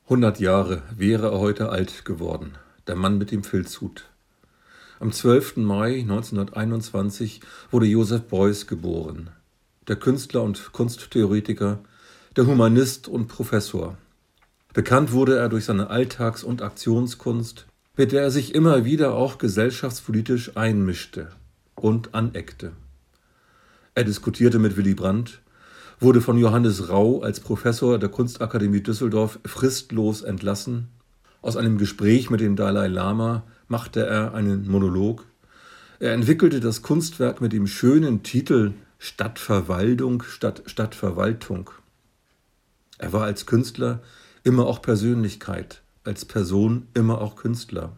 100 Jahre wäre er heute alt geworden, der Mann mit dem Filzhut. Am 12. Mai 1921 wurde Joseph Beuys geboren. Der Künstler und Kunsttheoretiker, der Humanist und Professor. Bekannt wurde er durch seine Alltags- und Aktionskunst, mit der er sich immer wieder auch gesellschaftspolitisch einmischte und aneckte. Er diskutierte mit Willy Brandt, wurde von Johannes Rau als Professor der Kunstakademie Düsseldorf fristlos entlassen. Aus einem Gespräch mit dem Dalai Lama machte er einen Monolog. Er entwickelte das Kunstwerk mit dem schönen Titel Stadtverwaltung statt Stadtverwaltung. Er war als Künstler immer auch Persönlichkeit, als Person immer auch Künstler.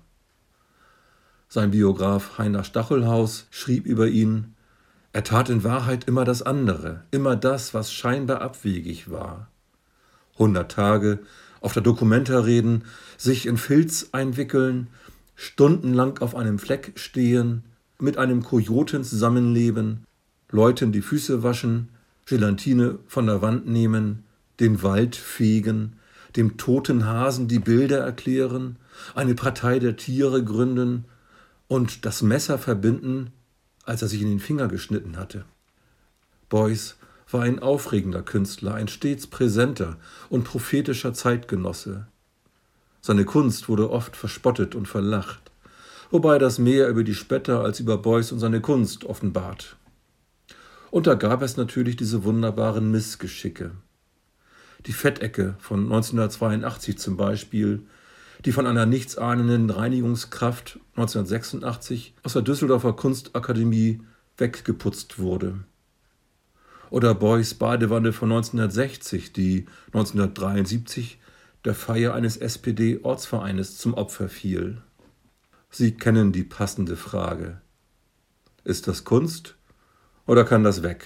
Sein Biograf Heiner Stachelhaus schrieb über ihn: Er tat in Wahrheit immer das andere, immer das, was scheinbar abwegig war. 100 Tage auf der Documenta reden, sich in Filz einwickeln, stundenlang auf einem Fleck stehen, mit einem Kojoten zusammenleben, Leuten die Füße waschen, Gelatine von der Wand nehmen, den Wald fegen, dem toten Hasen die Bilder erklären, eine Partei der Tiere gründen und das Messer verbinden, als er sich in den Finger geschnitten hatte. Beuys war ein aufregender Künstler, ein stets präsenter und prophetischer Zeitgenosse. Seine Kunst wurde oft verspottet und verlacht, wobei das mehr über die Spötter als über Beuys und seine Kunst offenbart. Und da gab es natürlich diese wunderbaren Missgeschicke. Die Fettecke von 1982 zum Beispiel, die von einer nichtsahnenden Reinigungskraft 1986 aus der Düsseldorfer Kunstakademie weggeputzt wurde. Oder Beuys Badewanne von 1960, die 1973 der Feier eines SPD-Ortsvereines zum Opfer fiel. Sie kennen die passende Frage. Ist das Kunst oder kann das weg?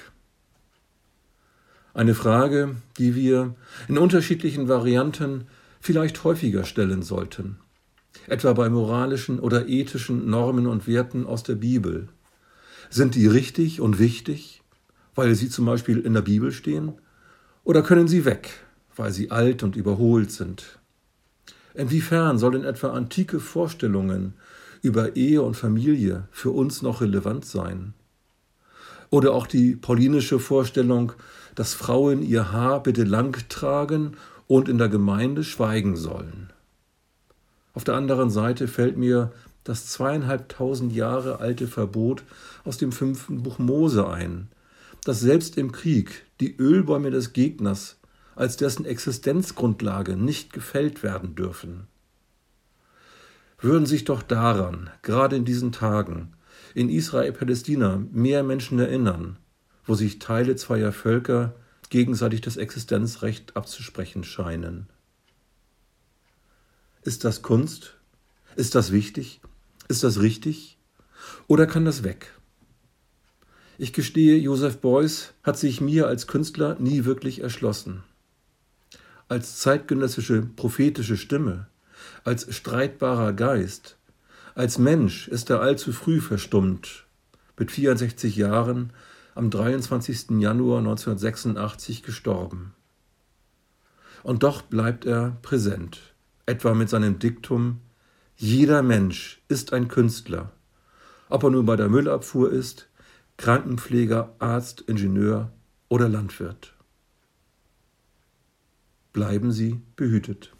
Eine Frage, die wir in unterschiedlichen Varianten vielleicht häufiger stellen sollten, etwa bei moralischen oder ethischen Normen und Werten aus der Bibel. Sind die richtig und wichtig, weil sie zum Beispiel in der Bibel stehen, oder können sie weg, weil sie alt und überholt sind? Inwiefern sollen etwa antike Vorstellungen über Ehe und Familie für uns noch relevant sein? Oder auch die paulinische Vorstellung, dass Frauen ihr Haar bitte lang tragen und in der Gemeinde schweigen sollen. Auf der anderen Seite fällt mir das 2500 Jahre alte Verbot aus dem 5. Buch Mose ein, dass selbst im Krieg die Ölbäume des Gegners als dessen Existenzgrundlage nicht gefällt werden dürfen. Würden sich doch daran, gerade in diesen Tagen, in Israel-Palästina mehr Menschen erinnern, wo sich Teile zweier Völker gegenseitig das Existenzrecht abzusprechen scheinen. Ist das Kunst? Ist das wichtig? Ist das richtig? Oder kann das weg? Ich gestehe, Joseph Beuys hat sich mir als Künstler nie wirklich erschlossen. Als zeitgenössische prophetische Stimme, als streitbarer Geist, als Mensch ist er allzu früh verstummt, mit 64 Jahren am 23. Januar 1986 gestorben. Und doch bleibt er präsent, etwa mit seinem Diktum: Jeder Mensch ist ein Künstler, ob er nun bei der Müllabfuhr ist, Krankenpfleger, Arzt, Ingenieur oder Landwirt. Bleiben Sie behütet.